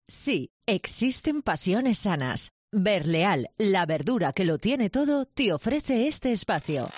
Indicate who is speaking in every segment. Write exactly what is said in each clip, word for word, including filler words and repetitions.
Speaker 1: Sí, existen pasiones sanas. Berleal, la verdura que lo tiene todo, te ofrece este espacio.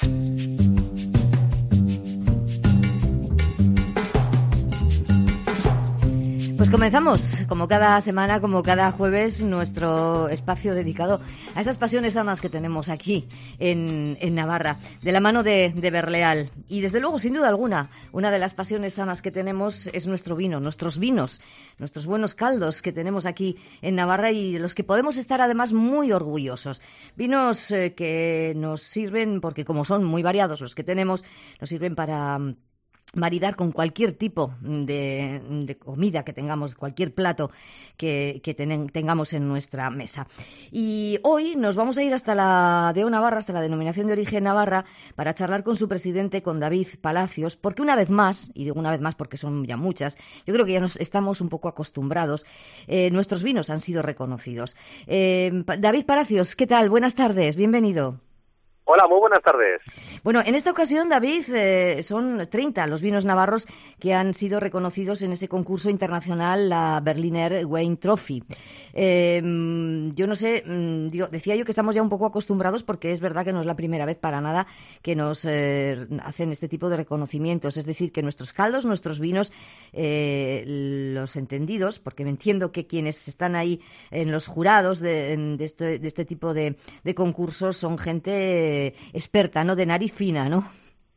Speaker 2: Pues comenzamos, como cada semana, como cada jueves, nuestro espacio dedicado a esas pasiones sanas que tenemos aquí en, en Navarra, de la mano de, de Berleal. Y desde luego, sin duda alguna, una de las pasiones sanas que tenemos es nuestro vino, nuestros vinos, nuestros buenos caldos que tenemos aquí en Navarra y de los que podemos estar además muy orgullosos. Vinos eh, que nos sirven, porque como son muy variados los que tenemos, nos sirven para maridar con cualquier tipo de, de comida que tengamos, cualquier plato que, que ten, tengamos en nuestra mesa. Y hoy nos vamos a ir hasta la D O Navarra, hasta la Denominación de Origen Navarra, para charlar con su presidente, con David Palacios, porque una vez más, y digo una vez más porque son ya muchas, yo creo que ya nos estamos un poco acostumbrados, eh, nuestros vinos han sido reconocidos. Eh, David Palacios, ¿qué tal? Buenas tardes, bienvenido.
Speaker 3: Hola, muy buenas tardes.
Speaker 2: Bueno, en esta ocasión, David, eh, son treinta los vinos navarros que han sido reconocidos en ese concurso internacional, la Berliner Wein Trophy. Eh, yo no sé, yo, decía yo que estamos ya un poco acostumbrados porque es verdad que no es la primera vez para nada que nos eh, hacen este tipo de reconocimientos. Es decir, que nuestros caldos, nuestros vinos, eh, los entendidos, porque me entiendo que quienes están ahí en los jurados de, de, este, de este tipo de, de concursos son gente experta, ¿no? De nariz fina, ¿no?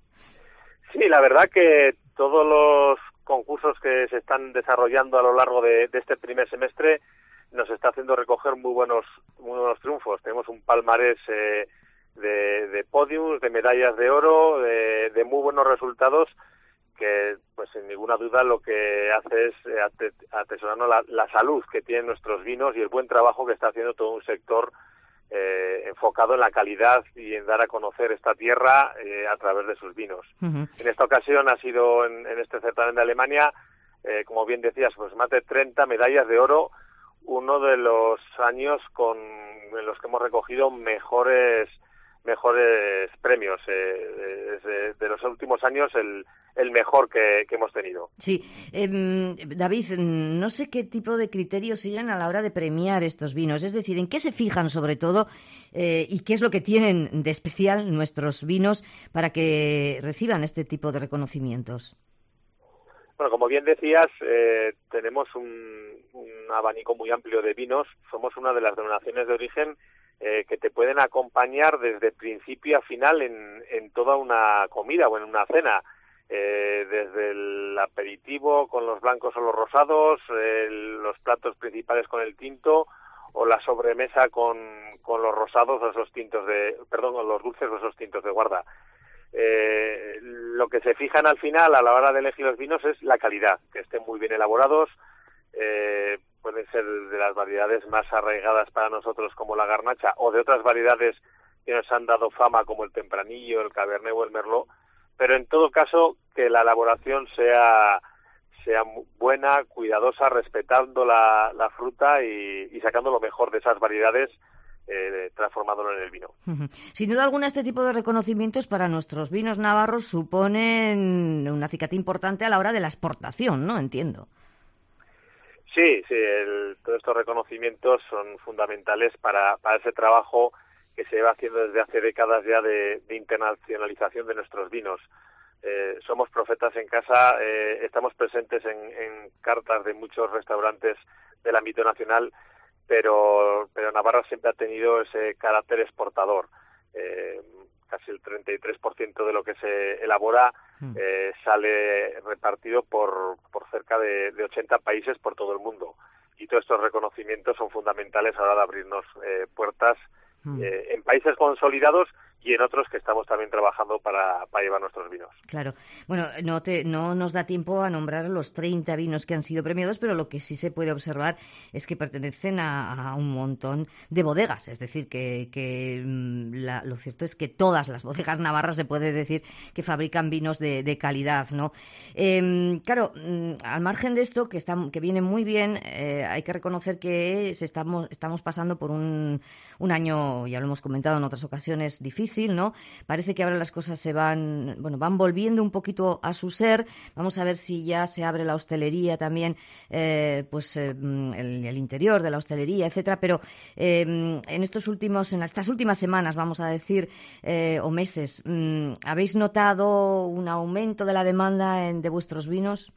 Speaker 3: Sí, la verdad que todos los concursos que se están desarrollando a lo largo de, de este primer semestre nos está haciendo recoger muy buenos, muy buenos triunfos. Tenemos un palmarés eh, de, de podiums, de medallas de oro, de, de muy buenos resultados que, pues sin ninguna duda, lo que hace es eh, atesorarnos la, la salud que tienen nuestros vinos y el buen trabajo que está haciendo todo un sector Eh, enfocado en la calidad y en dar a conocer esta tierra eh, a través de sus vinos. Uh-huh. En esta ocasión ha sido en, en este certamen de Alemania, eh, como bien decías, pues más de treinta medallas de oro, uno de los años con en los que hemos recogido mejores mejores premios. Eh, de, de los últimos años el el mejor que, que hemos tenido.
Speaker 2: Sí. Eh, David, no sé qué tipo de criterios siguen a la hora de premiar estos vinos. Es decir, ¿en qué se fijan sobre todo eh, y qué es lo que tienen de especial nuestros vinos para que reciban este tipo de reconocimientos?
Speaker 3: Bueno, como bien decías, eh, tenemos un, un abanico muy amplio de vinos. Somos una de las denominaciones de origen eh, que te pueden acompañar desde principio a final en, en toda una comida o en una cena. Eh, desde el aperitivo con los blancos o los rosados, eh, los platos principales con el tinto o la sobremesa con, con los rosados o esos tintos de, perdón, con los dulces o esos tintos de guarda. Eh, lo que se fijan al final a la hora de elegir los vinos es la calidad, que estén muy bien elaborados, eh, pueden ser de las variedades más arraigadas para nosotros como la garnacha o de otras variedades que nos han dado fama como el tempranillo, el cabernet o el merlot, pero en todo caso que la elaboración sea sea buena, cuidadosa, respetando la, la fruta y, y sacando lo mejor de esas variedades, eh, transformándolo en el vino.
Speaker 2: Uh-huh. Sin duda alguna, este tipo de reconocimientos para nuestros vinos navarros suponen un acicate importante a la hora de la exportación, ¿no? Entiendo.
Speaker 3: Sí, sí, el, todos estos reconocimientos son fundamentales para, para ese trabajo que se lleva haciendo desde hace décadas ya de, de internacionalización de nuestros vinos. Eh, somos profetas en casa, eh, estamos presentes en, en cartas de muchos restaurantes del ámbito nacional, pero, pero Navarra siempre ha tenido ese carácter exportador. Eh, casi el treinta y tres por ciento de lo que se elabora eh, sale repartido por, por cerca de, de ochenta países por todo el mundo. Y todos estos reconocimientos son fundamentales a la hora de abrirnos eh, puertas Eh, en países consolidados y en otros que estamos también trabajando para, para llevar nuestros vinos.
Speaker 2: Claro. Bueno, no, te, no nos da tiempo a nombrar los treinta vinos que han sido premiados, pero lo que sí se puede observar es que pertenecen a, a un montón de bodegas. Es decir, que, que la, lo cierto es que todas las bodegas navarras se puede decir que fabrican vinos de, de calidad, ¿no? Eh, claro, al margen de esto, que, está, que viene muy bien, eh, hay que reconocer que se estamos, estamos pasando por un, un año, ya lo hemos comentado en otras ocasiones, difícil, difícil, ¿no? Parece que ahora las cosas se van, bueno, van volviendo un poquito a su ser. Vamos a ver si ya se abre la hostelería también, eh, pues eh, el, el interior de la hostelería, etcétera. Pero eh, en estos últimos, en estas últimas semanas, vamos a decir, eh, o meses, ¿habéis notado un aumento de la demanda en, de vuestros vinos?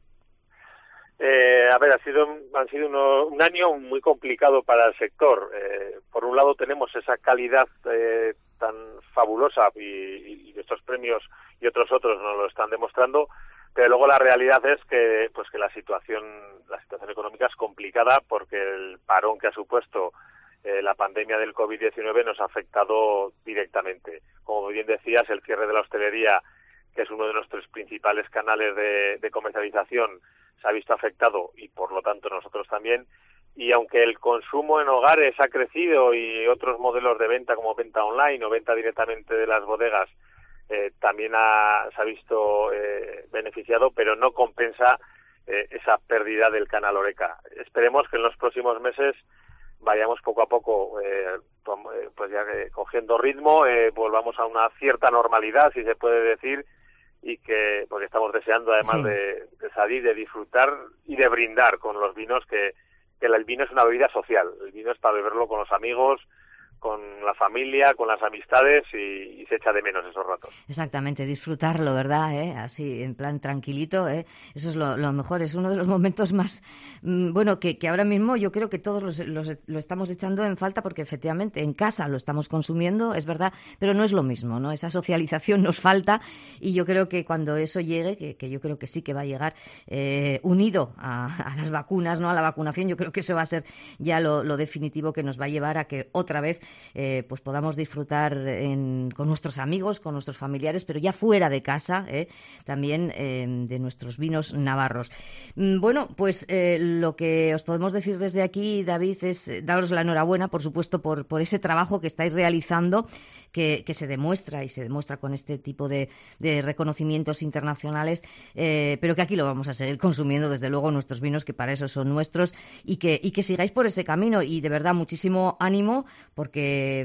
Speaker 3: Eh, a ver, ha sido, han sido uno, un año muy complicado para el sector. Eh, por un lado tenemos esa calidad eh, tan fabulosa y, y estos premios y otros otros nos lo están demostrando, pero luego la realidad es que pues que la situación la situación económica es complicada porque el parón que ha supuesto eh, la pandemia del covid diecinueve nos ha afectado directamente. Como bien decías, el cierre de la hostelería, que es uno de nuestros principales canales de, de comercialización, se ha visto afectado y por lo tanto nosotros también. Y aunque el consumo en hogares ha crecido y otros modelos de venta como venta online o venta directamente de las bodegas eh, también ha, se ha visto eh, beneficiado, pero no compensa eh, esa pérdida del canal Horeca. Esperemos que en los próximos meses vayamos poco a poco eh, pues ya eh, cogiendo ritmo, eh, volvamos a una cierta normalidad, si se puede decir, y que porque estamos deseando además sí. de, de salir, de disfrutar y de brindar con los vinos, que, que el vino es una bebida social, el vino es para beberlo con los amigos, con la familia, con las amistades y, y se echa de menos esos ratos.
Speaker 2: Exactamente, disfrutarlo, ¿verdad? ¿Eh? Así, en plan tranquilito, ¿eh? Eso es lo, lo mejor, es uno de los momentos más, mmm, bueno, que, que ahora mismo yo creo que todos los, los, lo estamos echando en falta porque efectivamente en casa lo estamos consumiendo, es verdad, pero no es lo mismo, ¿no? Esa socialización nos falta y yo creo que cuando eso llegue, que, que yo creo que sí que va a llegar eh, unido a, a las vacunas, ¿no? A la vacunación, yo creo que eso va a ser ya lo, lo definitivo que nos va a llevar a que otra vez Eh, pues podamos disfrutar en, con nuestros amigos, con nuestros familiares, pero ya fuera de casa, eh, también eh, de nuestros vinos navarros. Mm, bueno, pues eh, lo que os podemos decir desde aquí, David, es eh, daros la enhorabuena, por supuesto, por, por ese trabajo que estáis realizando, que, que se demuestra y se demuestra con este tipo de, de reconocimientos internacionales, eh, pero que aquí lo vamos a seguir consumiendo, desde luego, nuestros vinos, que para eso son nuestros, y que, y que sigáis por ese camino. Y de verdad, muchísimo ánimo, porque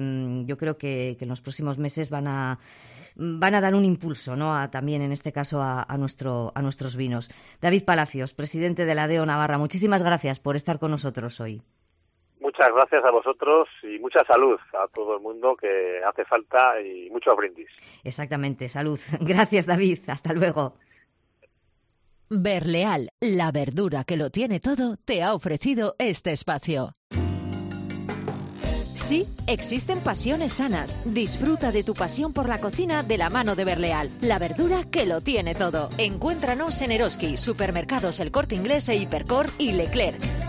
Speaker 2: yo creo que, que en los próximos meses van a van a dar un impulso, ¿no? A, también en este caso a, a nuestro a nuestros vinos. David Palacios, presidente de la D E O Navarra, muchísimas gracias por estar con nosotros hoy.
Speaker 3: Muchas gracias a vosotros y mucha salud a todo el mundo, que hace falta, y mucho brindis.
Speaker 2: Exactamente, salud. Gracias, David. Hasta luego.
Speaker 1: Berleal, la verdura que lo tiene todo, te ha ofrecido este espacio. Sí, existen pasiones sanas. Disfruta de tu pasión por la cocina de la mano de Berleal, la verdura que lo tiene todo. Encuéntranos en Eroski, Supermercados El Corte Inglés e Hipercor y Leclerc.